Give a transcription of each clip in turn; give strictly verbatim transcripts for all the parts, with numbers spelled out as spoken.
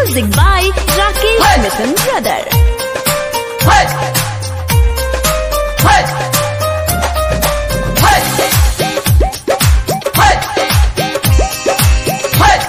Music by Rakesh Mithun Brother. Hey! Hey! Hey! Hey! Hey!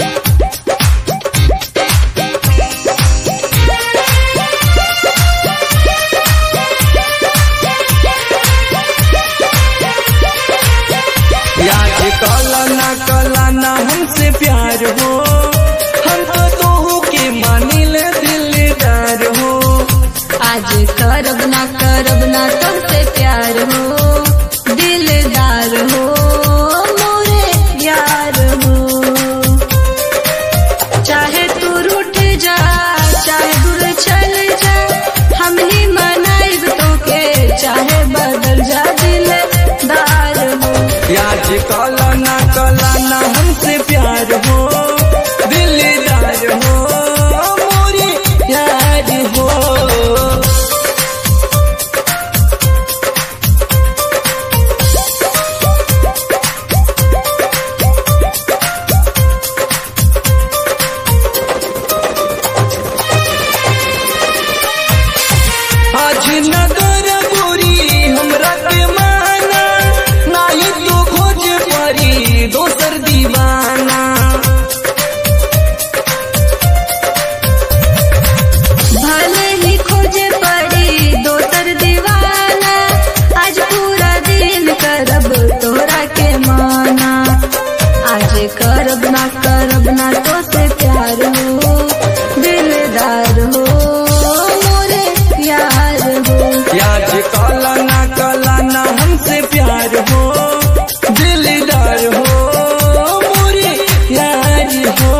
याद कला ना कला ना हमसे प्यार हो, हम तो तोहू के मानिल दिलदार हो। आज करब ना करब ना तुमसे प्यार हो, दिलदार हो मोरे यार हो। चाहे तू रूठ जा चाहे दूर चल जा, हम ही मनाइब तोके चाहे बदल जा दिलदार हो। याद कला ना कला ना हमसे प्यार हो, दिलदार हो मोरे यार हो। आज नगर गोरी हमरा के माना, नाही तो खोज परी दोसर दीवाना। भले ही खोजे पड़ी दोसर दीवाना, आज पूरा दिन करब तोरा के माना। आज करब ना करब ना तो से प्यार हो, दिलदार हो मोरे यार हो। याद कला ना कला ना हमसे प्यार हो, दिलदार हो मोरे यार हो।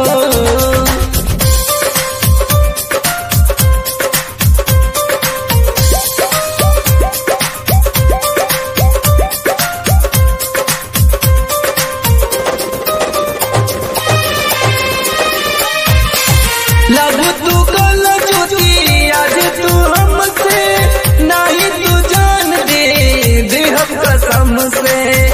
लब तू कल ज्योति आज तू हमसे, नाही तू जान दे देहब कसम से।